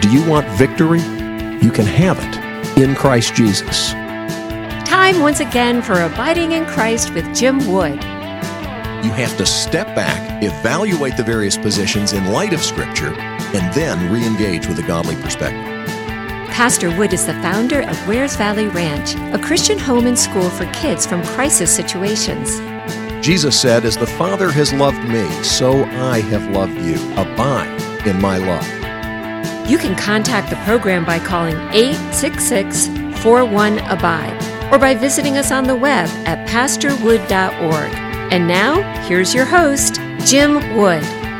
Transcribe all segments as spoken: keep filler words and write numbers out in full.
Do you want victory? You can have it in Christ Jesus. Time once again for Abiding in Christ with Jim Wood. You have to step back, evaluate the various positions in light of Scripture, and then re-engage with a godly perspective. Pastor Wood is the founder of Wares Valley Ranch, a Christian home and school for kids from crisis situations. Jesus said, "As the Father has loved me, so I have loved you. Abide in my love." You can contact the program by calling eight six six, four one, A B I D E or by visiting us on the web at pastor wood dot org. And now, here's your host, Jim Wood.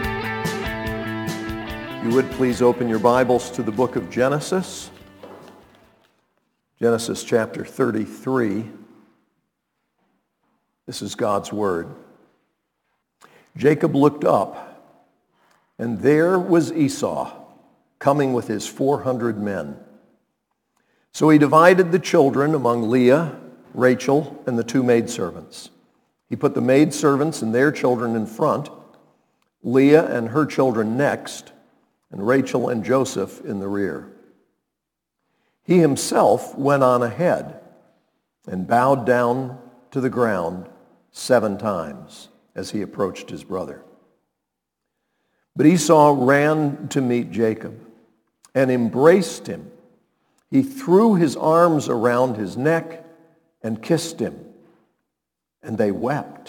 You would please open your Bibles to the book of Genesis. Genesis chapter thirty-three. This is God's word. Jacob looked up, and there was Esau coming with his four hundred men. So he divided the children among Leah, Rachel, and the two maidservants. He put the maidservants and their children in front, Leah and her children next, and Rachel and Joseph in the rear. He himself went on ahead and bowed down to the ground seven times as he approached his brother. But Esau ran to meet Jacob and embraced him. He threw his arms around his neck and kissed him, and they wept.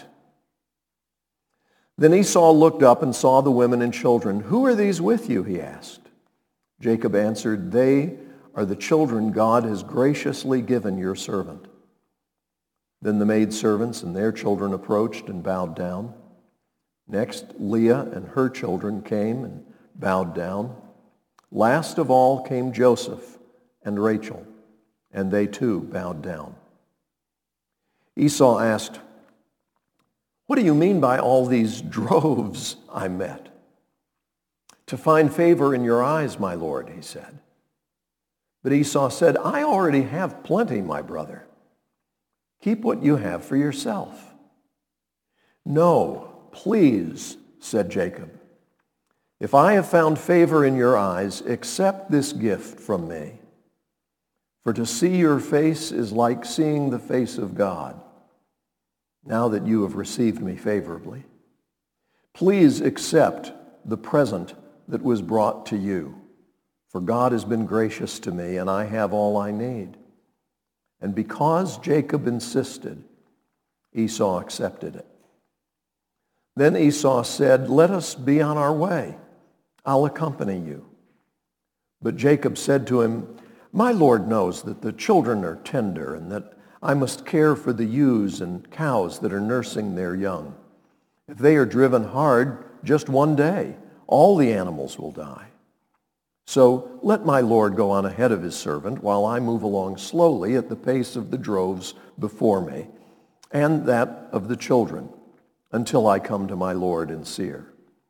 Then Esau looked up and saw the women and children. "Who are these with you?" he asked. Jacob answered, "They are the children God has graciously given your servant." Then the maidservants and their children approached and bowed down. Next, Leah and her children came and bowed down. Last of all came Joseph and Rachel, and they too bowed down. Esau asked, "What do you mean by all these droves I met?" "To find favor in your eyes, my lord," he said. But Esau said, "I already have plenty, my brother. Keep what you have for yourself." "No, please," said Jacob. "If I have found favor in your eyes, accept this gift from me. For to see your face is like seeing the face of God, now that you have received me favorably. Please accept the present that was brought to you. For God has been gracious to me, and I have all I need." And because Jacob insisted, Esau accepted it. Then Esau said, "Let us be on our way. I'll accompany you." But Jacob said to him, "My Lord knows that the children are tender and that I must care for the ewes and cows that are nursing their young. If they are driven hard just one day, all the animals will die. So let my Lord go on ahead of his servant while I move along slowly at the pace of the droves before me and that of the children until I come to my Lord in Seir."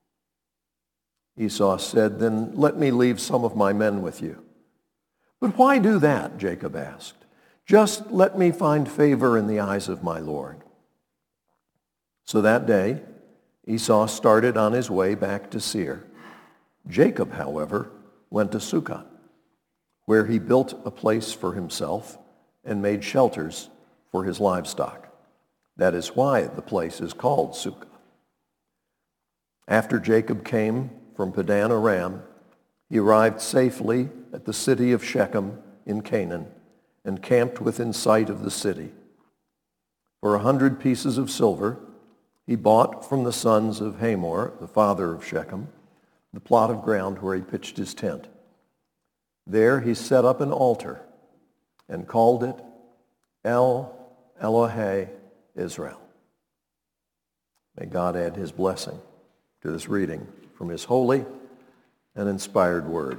Esau said, "Then let me leave some of my men with you." "But why do that?" Jacob asked. "Just let me find favor in the eyes of my Lord." So that day, Esau started on his way back to Seir. Jacob, however, went to Sukkot, where he built a place for himself and made shelters for his livestock. That is why the place is called Sukkot. After Jacob came from Padan Aram, he arrived safely at the city of Shechem in Canaan and camped within sight of the city. For a hundred pieces of silver, he bought from the sons of Hamor, the father of Shechem, the plot of ground where he pitched his tent. There he set up an altar and called it El Elohe Israel. May God add his blessing to this reading from his holy and inspired word.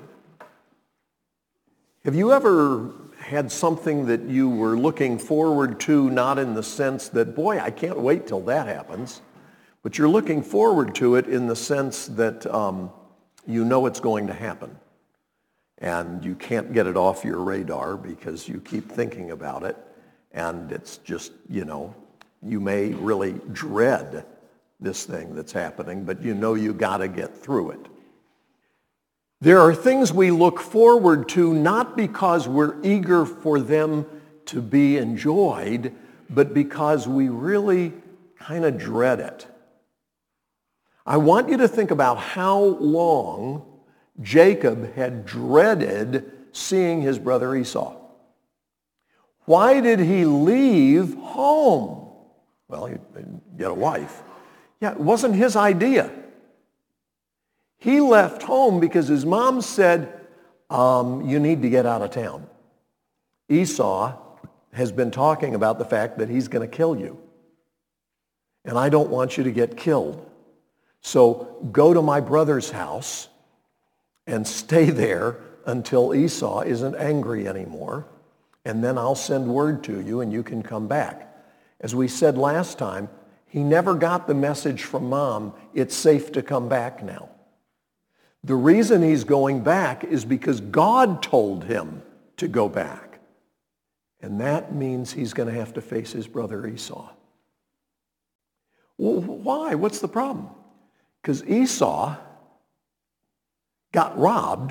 Have you ever had something that you were looking forward to, not in the sense that, boy, I can't wait till that happens, but you're looking forward to it in the sense that um, you know it's going to happen, and you can't get it off your radar because you keep thinking about it, and it's just, you know, you may really dread this thing that's happening, but you know you got to get through it. There are things we look forward to not because we're eager for them to be enjoyed, but because we really kind of dread it. I want you to think about how long Jacob had dreaded seeing his brother Esau. Why did he leave home? Well, he get a wife. Yeah, it wasn't his idea. He left home because his mom said, um, you need to get out of town. Esau has been talking about the fact that he's going to kill you. And I don't want you to get killed. So go to my brother's house and stay there until Esau isn't angry anymore. And then I'll send word to you and you can come back. As we said last time, he never got the message from mom, it's safe to come back now. The reason he's going back is because God told him to go back. And that means he's going to have to face his brother Esau. Well, why? What's the problem? Because Esau got robbed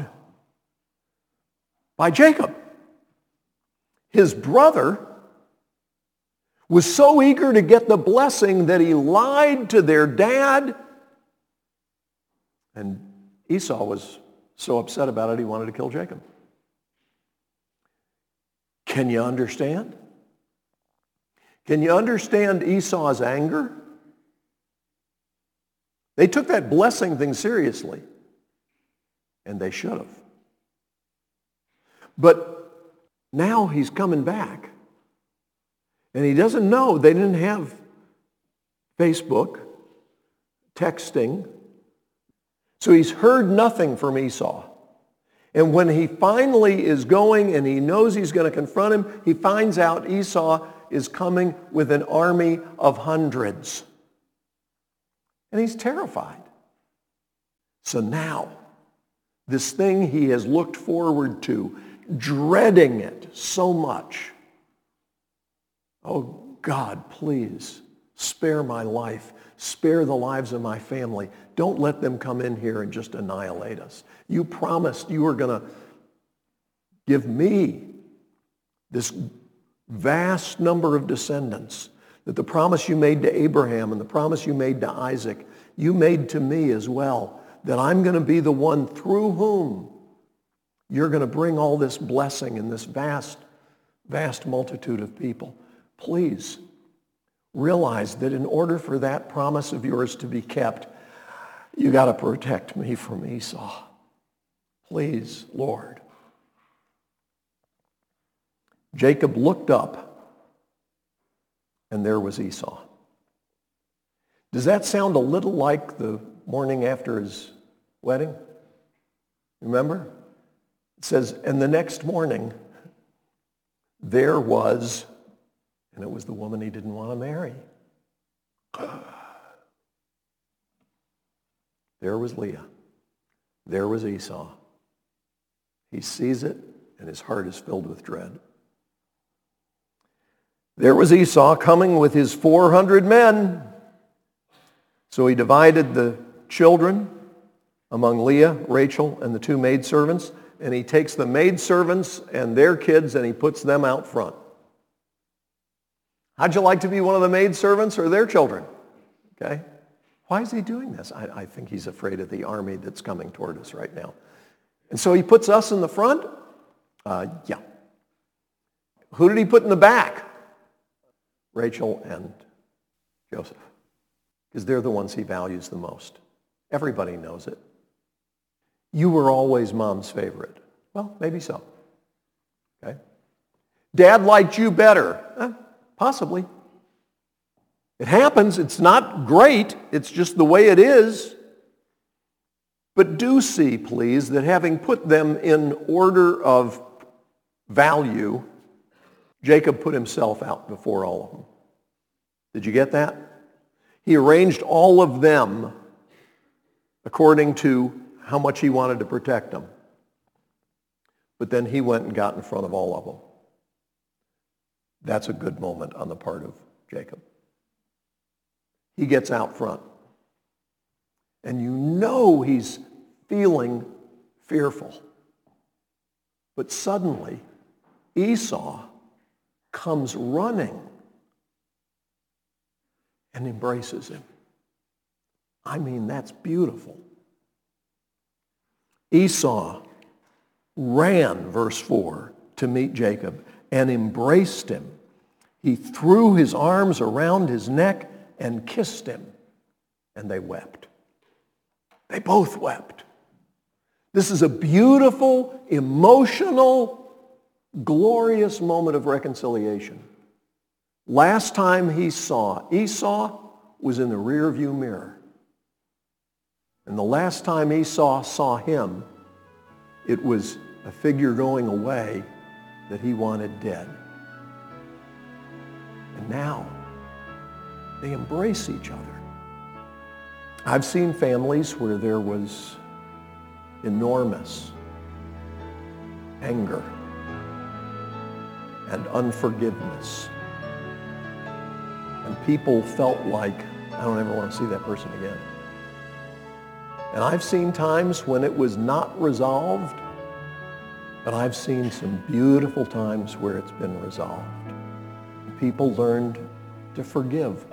by Jacob. His brother was so eager to get the blessing that he lied to their dad. And Esau was so upset about it, he wanted to kill Jacob. Can you understand? Can you understand Esau's anger? They took that blessing thing seriously, and they should have. But now he's coming back, and he doesn't know. They didn't have Facebook, texting, so he's heard nothing from Esau. And when he finally is going and he knows he's going to confront him, he finds out Esau is coming with an army of hundreds. And he's terrified. So now, this thing he has looked forward to, dreading it so much. Oh God, please spare my life. Spare the lives of my family. Don't let them come in here and just annihilate us. You promised you were going to give me this vast number of descendants, that the promise you made to Abraham and the promise you made to Isaac, you made to me as well, that I'm going to be the one through whom you're going to bring all this blessing in this vast, vast multitude of people. Please realize that in order for that promise of yours to be kept, you got to protect me from Esau. Please, Lord. Jacob looked up, and there was Esau. Does that sound a little like the morning after his wedding? Remember? It says, and the next morning, there was, and it was the woman he didn't want to marry. There was Leah. There was Esau. He sees it, and his heart is filled with dread. There was Esau coming with his four hundred men. So he divided the children among Leah, Rachel, and the two maidservants, and he takes the maidservants and their kids and he puts them out front. How'd you like to be one of the maidservants or their children? Okay? Why is he doing this? I, I think he's afraid of the army that's coming toward us right now. And so he puts us in the front? Uh, yeah. Who did he put in the back? Rachel and Joseph. Because they're the ones he values the most. Everybody knows it. You were always mom's favorite. Well, maybe so. Okay? Dad liked you better. Eh, possibly. It happens. It's not great. It's just the way it is. But do see, please, that having put them in order of value, Jacob put himself out before all of them. Did you get that? He arranged all of them according to how much he wanted to protect them. But then he went and got in front of all of them. That's a good moment on the part of Jacob. He gets out front. And you know he's feeling fearful. But suddenly, Esau comes running and embraces him. I mean, that's beautiful. Esau ran, verse four, to meet Jacob and embraced him. He threw his arms around his neck and kissed him, and they wept. They both wept. This is a beautiful, emotional, glorious moment of reconciliation. Last time he saw Esau was in the rearview mirror. And the last time Esau saw him, it was a figure going away that he wanted dead. And now, they embrace each other. I've seen families where there was enormous anger and unforgiveness. And people felt like, I don't ever want to see that person again. And I've seen times when it was not resolved, but I've seen some beautiful times where it's been resolved. People learned to forgive.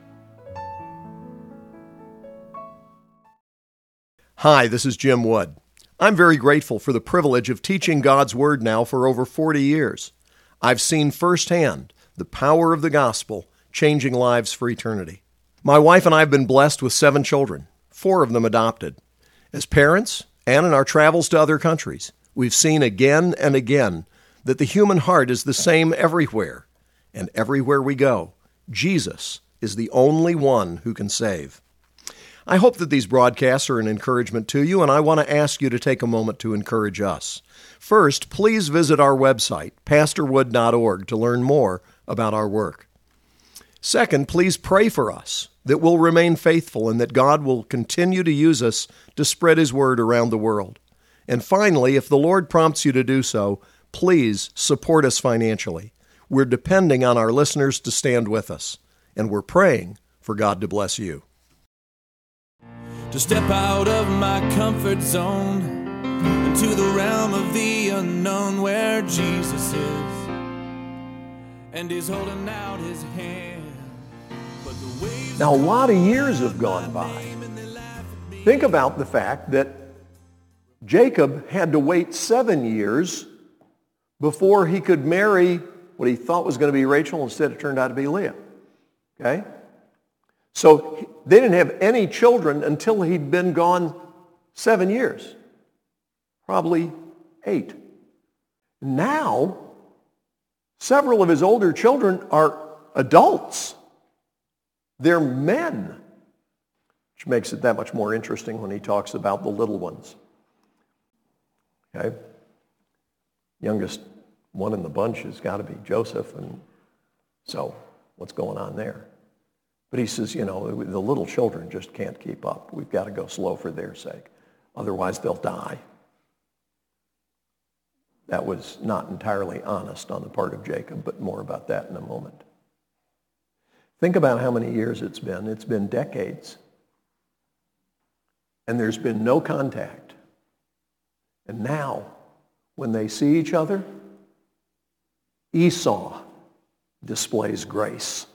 Hi, this is Jim Wood. I'm very grateful for the privilege of teaching God's Word now for over forty years. I've seen firsthand the power of the gospel changing lives for eternity. My wife and I have been blessed with seven children, four of them adopted. As parents, and in our travels to other countries, we've seen again and again that the human heart is the same everywhere. And everywhere we go, Jesus is the only one who can save. I hope that these broadcasts are an encouragement to you, and I want to ask you to take a moment to encourage us. First, please visit our website, pastor wood dot org, to learn more about our work. Second, please pray for us that we'll remain faithful and that God will continue to use us to spread His word around the world. And finally, if the Lord prompts you to do so, please support us financially. We're depending on our listeners to stand with us, and we're praying for God to bless you. To step out of my comfort zone into the realm of the unknown where Jesus is, and He's holding out His hand. But the waves Now, a lot of years have gone by. Think about the fact that Jacob had to wait seven years before he could marry what he thought was going to be Rachel. Instead, it turned out to be Leah. Okay? So they didn't have any children until he'd been gone seven years. Probably eight. Now, several of his older children are adults. They're men, which makes it that much more interesting when he talks about the little ones. Okay? Youngest one in the bunch has got to be Joseph, and so what's going on there? But he says, you know, the little children just can't keep up. We've got to go slow for their sake. Otherwise, they'll die. That was not entirely honest on the part of Jacob, but more about that in a moment. Think about how many years it's been. It's been decades. And there's been no contact. And now, when they see each other, Esau displays grace.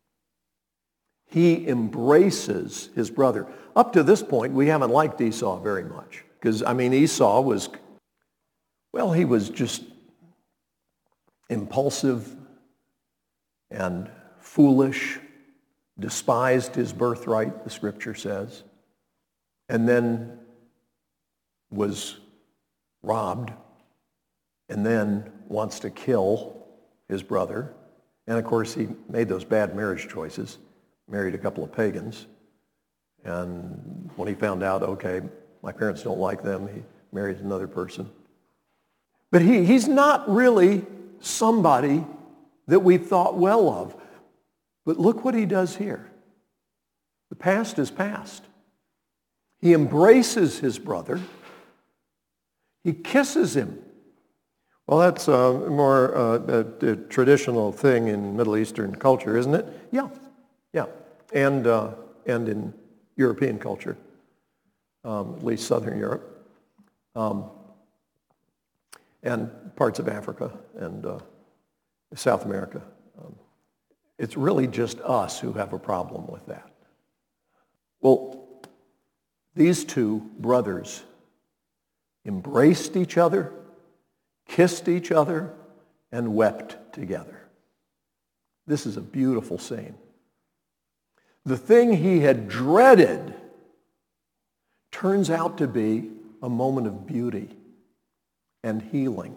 He embraces his brother. Up to this point, we haven't liked Esau very much. Because, I mean, Esau was, well, he was just impulsive and foolish, despised his birthright, the Scripture says, and then was robbed, and then wants to kill his brother. And of course, he made those bad marriage choices, married a couple of pagans. And when he found out, okay, my parents don't like them, he married another person. But he, he's not really somebody that we thought well of. But look what he does here. The past is past. He embraces his brother. He kisses him. Well, that's a more uh, a, a traditional thing in Middle Eastern culture, isn't it? Yeah, yeah, and uh, and in European culture, um, at least Southern Europe. um, and parts of Africa and uh, South America. Um, it's really just us who have a problem with that. Well, these two brothers embraced each other, kissed each other, and wept together. This is a beautiful scene. The thing he had dreaded turns out to be a moment of beauty and healing.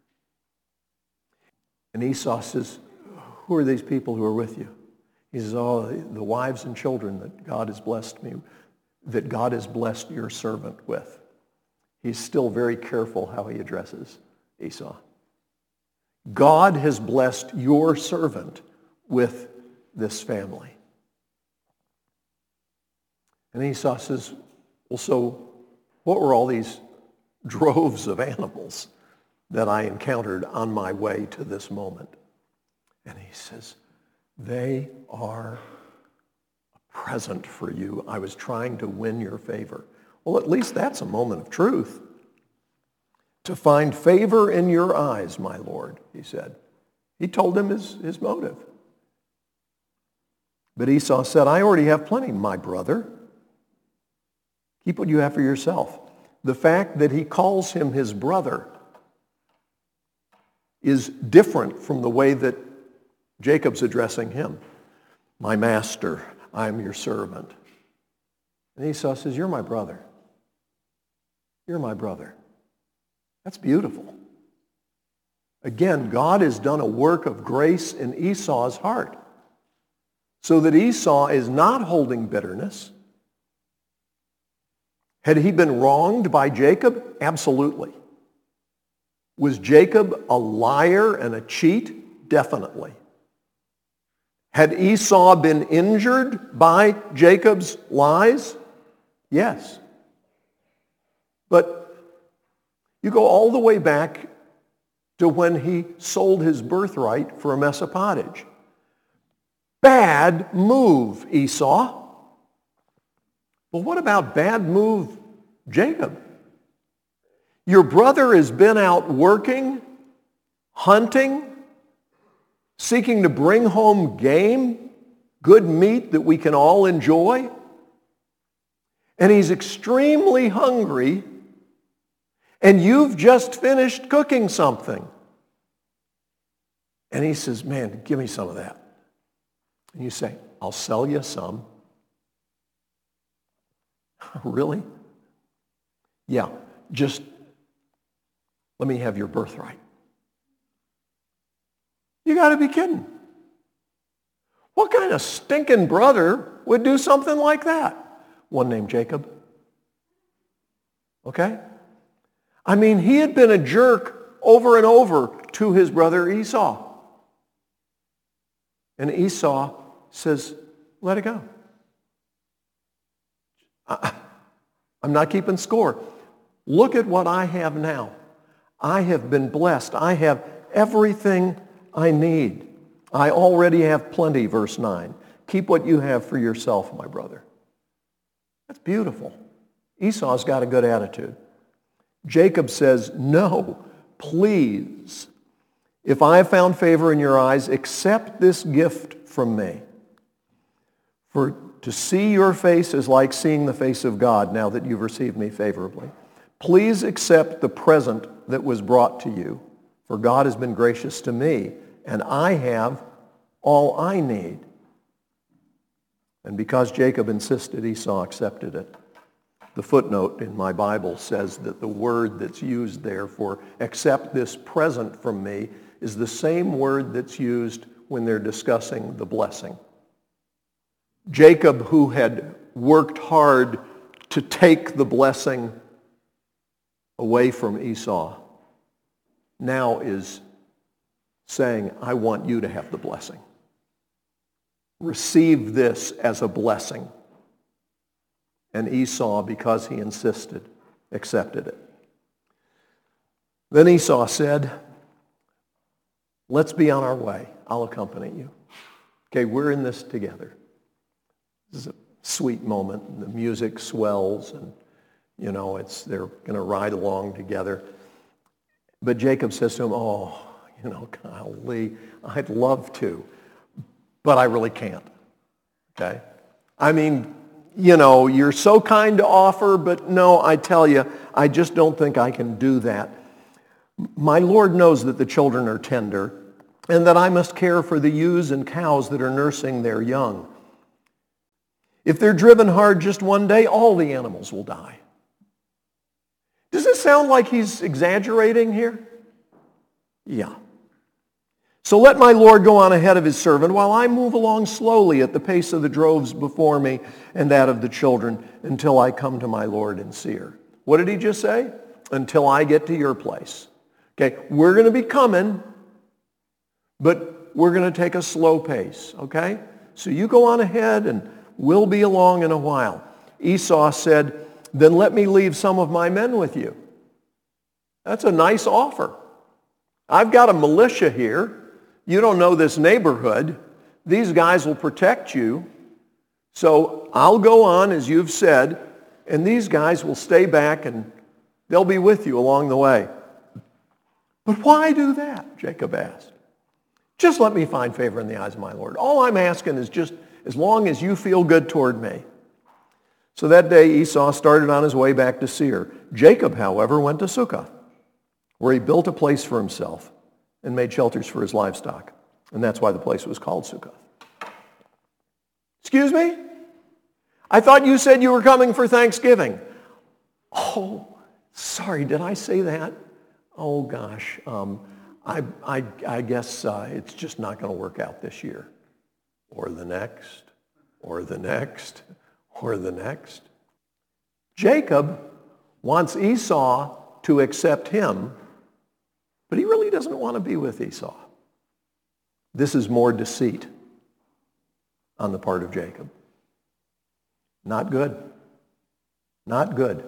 And Esau says, who are these people who are with you? He says, oh, the wives and children that God has blessed me, that God has blessed your servant with. He's still very careful how he addresses Esau. God has blessed your servant with this family. And Esau says, well, so what were all these droves of animals that I encountered on my way to this moment? And he says, they are a present for you. I was trying to win your favor. Well, at least that's a moment of truth. To find favor in your eyes, my Lord, he said. He told him his, his motive. But Esau said, I already have plenty, my brother. Keep what you have for yourself. The fact that he calls him his brother is different from the way that Jacob's addressing him. My master, I am your servant. And Esau says, you're my brother. You're my brother. That's beautiful. Again, God has done a work of grace in Esau's heart so that Esau is not holding bitterness. Had he been wronged by Jacob? Absolutely. Was Jacob a liar and a cheat? Definitely. Had Esau been injured by Jacob's lies? Yes. But you go all the way back to when he sold his birthright for a mess of pottage. Bad move, Esau. Well, what about bad move, Jacob? Your brother has been out working, hunting, seeking to bring home game, good meat that we can all enjoy. And he's extremely hungry, and you've just finished cooking something. And he says, man, give me some of that. And you say, I'll sell you some. Really? Yeah, just let me have your birthright. You got to be kidding. What kind of stinking brother would do something like that? One named Jacob. Okay? I mean, he had been a jerk over and over to his brother Esau. And Esau says, let it go. I, I'm not keeping score. Look at what I have now. I have been blessed. I have everything I need. I already have plenty, verse nine. Keep what you have for yourself, my brother. That's beautiful. Esau's got a good attitude. Jacob says, no, please. If I have found favor in your eyes, accept this gift from me. For to see your face is like seeing the face of God now that you've received me favorably. Please accept the present that was brought to you, for God has been gracious to me, and I have all I need. And because Jacob insisted, Esau accepted it. The footnote in my Bible says that the word that's used there for accept this present from me is the same word that's used when they're discussing the blessing. Jacob, who had worked hard to take the blessing away from Esau, now is saying, I want you to have the blessing. Receive this as a blessing. And Esau, because he insisted, accepted it. Then Esau said, let's be on our way. I'll accompany you. Okay, we're in this together. This is a sweet moment. The music swells, and You know, it's they're going to ride along together. But Jacob says to him, oh, you know, golly, I'd love to, but I really can't. Okay? I mean, you know, you're so kind to offer, but no, I tell you, I just don't think I can do that. My Lord knows that the children are tender and that I must care for the ewes and cows that are nursing their young. If they're driven hard just one day, all the animals will die. Does it sound like he's exaggerating here? Yeah. So let my Lord go on ahead of his servant while I move along slowly at the pace of the droves before me and that of the children until I come to my Lord in Seir. What did he just say? Until I get to your place. Okay, we're going to be coming, but we're going to take a slow pace, okay? So you go on ahead and we'll be along in a while. Esau said, then let me leave some of my men with you. That's a nice offer. I've got a militia here. You don't know this neighborhood. These guys will protect you. So I'll go on as you've said, and these guys will stay back and they'll be with you along the way. But why do that? Jacob asked. Just let me find favor in the eyes of my Lord. All I'm asking is just as long as you feel good toward me. So that day Esau started on his way back to Seir. Jacob, however, went to Succoth, where he built a place for himself and made shelters for his livestock. And that's why the place was called Succoth. Excuse me? I thought you said you were coming for Thanksgiving. Oh, sorry, did I say that? Oh, gosh. Um, I, I, I guess uh, it's just not going to work out this year. Or the next, or the next, or the next. Jacob wants Esau to accept him, but he really doesn't want to be with Esau. This is more deceit on the part of Jacob. Not good. Not good.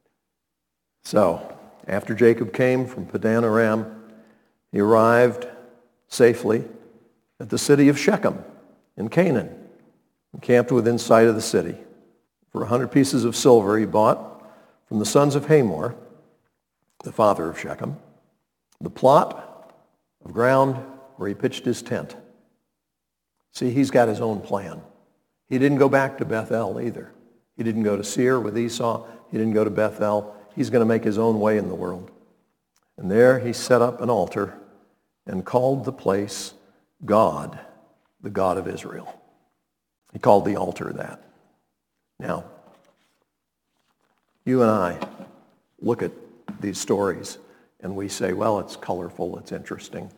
So, after Jacob came from Padan Aram, he arrived safely at the city of Shechem in Canaan, and camped within sight of the city. For a hundred pieces of silver he bought from the sons of Hamor, the father of Shechem, the plot of ground where he pitched his tent. See, he's got his own plan. He didn't go back to Bethel either. He didn't go to Seir with Esau. He didn't go to Bethel. He's going to make his own way in the world. And there he set up an altar and called the place God, the God of Israel. He called the altar that. Now, you and I look at these stories and we say, well, it's colorful, it's interesting.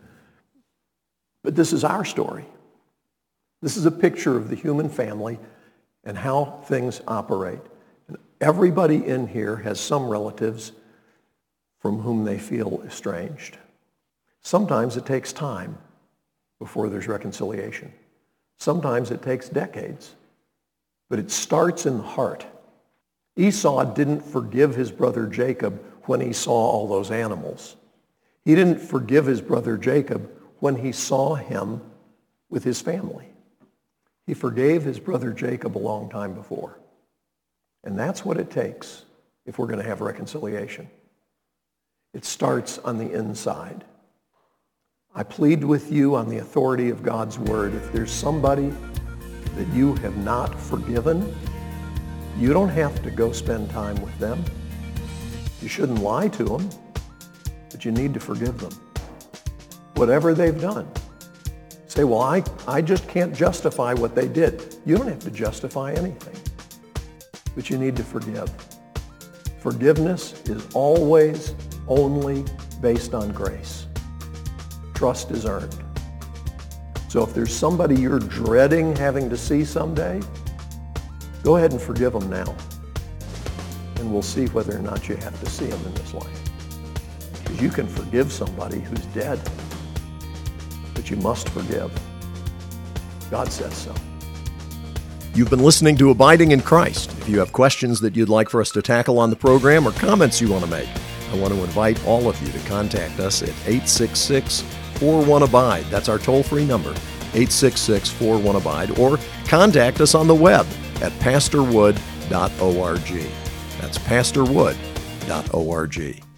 But this is our story. This is a picture of the human family and how things operate. And everybody in here has some relatives from whom they feel estranged. Sometimes it takes time before there's reconciliation. Sometimes it takes decades. But it starts in the heart. Esau didn't forgive his brother Jacob when he saw all those animals. He didn't forgive his brother Jacob when he saw him with his family. He forgave his brother Jacob a long time before. And that's what it takes if we're going to have reconciliation. It starts on the inside. I plead with you on the authority of God's word, if there's somebody that you have not forgiven, you don't have to go spend time with them. You shouldn't lie to them, but you need to forgive them. Whatever they've done. Say, well, I, I just can't justify what they did. You don't have to justify anything, but you need to forgive. Forgiveness is always only based on grace. Trust is earned. So if there's somebody you're dreading having to see someday, go ahead and forgive them now. And we'll see whether or not you have to see them in this life. Because you can forgive somebody who's dead, but you must forgive. God says so. You've been listening to Abiding in Christ. If you have questions that you'd like for us to tackle on the program or comments you want to make, I want to invite all of you to contact us at eight six six, four one, ABIDE. That's our toll-free number, eight six six, four one, ABIDE, or contact us on the web at pastor wood dot org. That's pastor wood dot org.